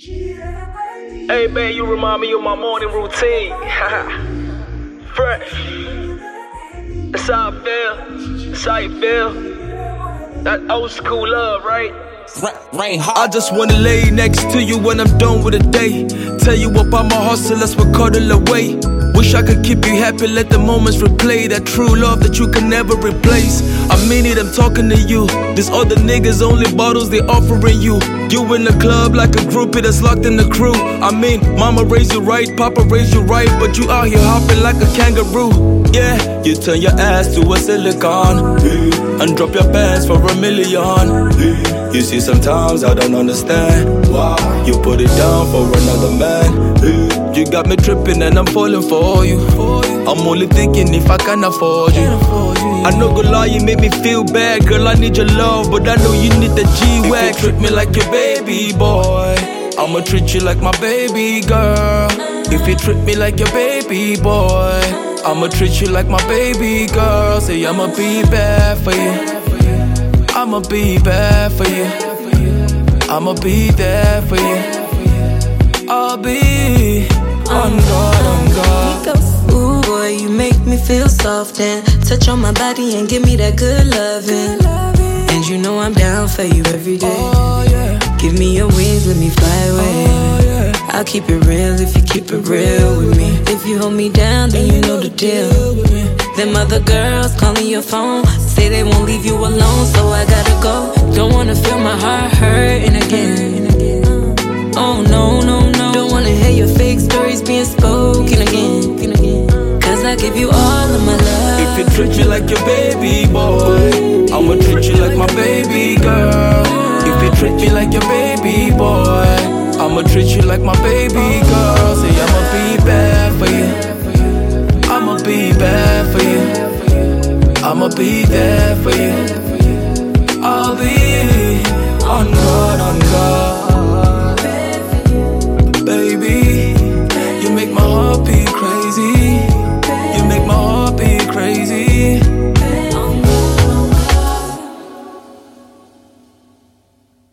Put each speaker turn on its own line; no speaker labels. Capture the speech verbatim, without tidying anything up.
Hey man, you remind me of my morning routine. Fresh. That's how I feel. That's how you feel. That old school love, right?
Rain hard. I just wanna lay next to you when I'm done with the day. Tell you about my hustle, let's cuddle away. Wish I could keep you happy, let the moments replay. That true love that you can never replace. I mean it, I'm talking to you. These other niggas only bottles they offering you. You in the club like a groupie that's locked in the crew. I mean, mama raised you right, papa raised you right, but you out here hopping like a kangaroo. Yeah, you turn your ass to a silicon, and drop your pants for a million. You see, sometimes I don't understand why you put it down for another man. You got me tripping and I'm falling for you. I'm only thinking if I can afford you. I know good lie, you make me feel bad. Girl, I need your love, but I know you need the G-Wag. If you treat me like your baby boy, I'ma treat you like my baby girl. If you treat me like your baby boy, I'ma treat you like my baby girl. Say I'ma be bad for you, I'ma be bad for you, I'ma be there for you. I'll be on God, on God.
Ooh boy, you make me feel soft and touch on my body and give me that good loving. And you know I'm down for you every day.
Oh, yeah.
Give me your wings, let me fly away.
Oh, yeah.
I'll keep it real if you keep it real with me. If you hold me down, then you know the deal. Them other girls calling your phone, say they won't leave you alone, so I gotta go. Don't wanna feel my heart hurting again. Oh no, no, no. Don't wanna hear your fake stories being spoken again. Cause I give you all of my love.
If you treat me like your baby boy, I'ma treat you like my baby girl. If you treat me like your baby boy, I'ma treat you like my baby girl. Say I'ma be bad for you, I'ma be bad for you, I'ma be there for you. I'll be on God, on God.